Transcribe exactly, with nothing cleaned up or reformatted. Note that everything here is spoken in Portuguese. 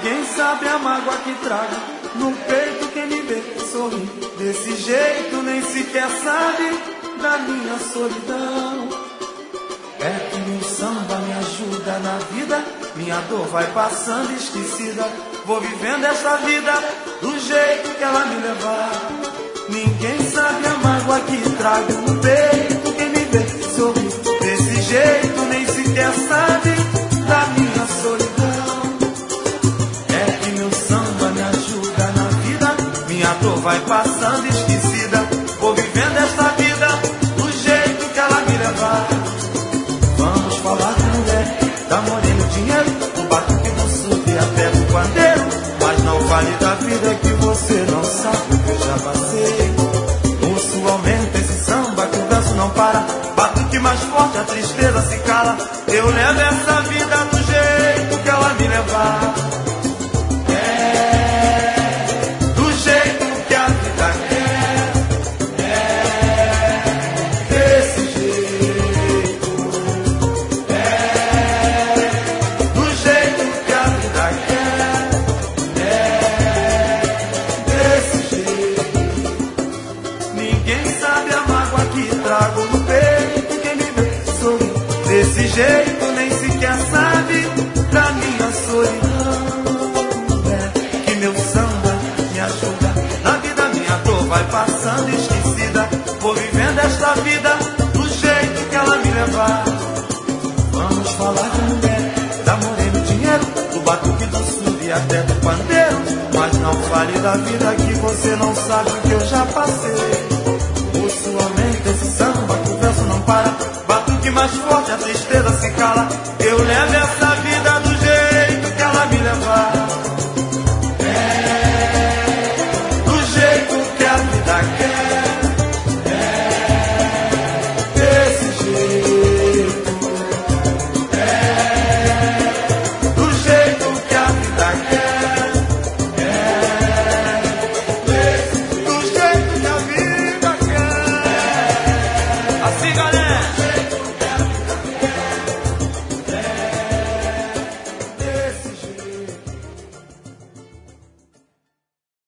Ninguém sabe a mágoa que trago no peito, quem me vê sorrir desse jeito nem sequer sabe da minha solidão. É que meu samba me ajuda na vida, minha dor vai passando esquecida. Vou vivendo essa vida do jeito que ela me levar. Ninguém sabe a mágoa que trago no peito, quem me vê sorrir desse jeito nem sequer sabe da minha solidão. É que meu samba me ajuda na vida, minha dor vai passando esquecida. Vou vivendo essa vida do jeito que ela me levar. Vamos falar com mulher, dá moreno dinheiro, do batuque do sul e até do pandeiro. Mas não vale da vida que você não sabe o que eu já passei. O sul aumenta esse samba que o verso não para. Batuque mais forte, a tristeza se cala. Eu levo essa vida do jeito que ela me levar. É, do jeito que a vida quer. É, desse jeito. É, do jeito que a vida quer. É, desse jeito. Ninguém sabe a mágoa que trago no peito, quem me vê sorrir desse jeito nem sequer sabe da minha solidão. É que meu samba me ajuda na vida, minha dor vai passando esquecida. Vou vivendo esta vida do jeito que ela me levar. Vamos falar com mulher, dá moreno dinheiro, do batuque do sul e até do pandeiro. Mas não fale da vida que você não sabe o que eu já passei. O sul aumenta esse samba que o verso não para. Batuque mais forte, a tristeza se cala. Eu levo essa vida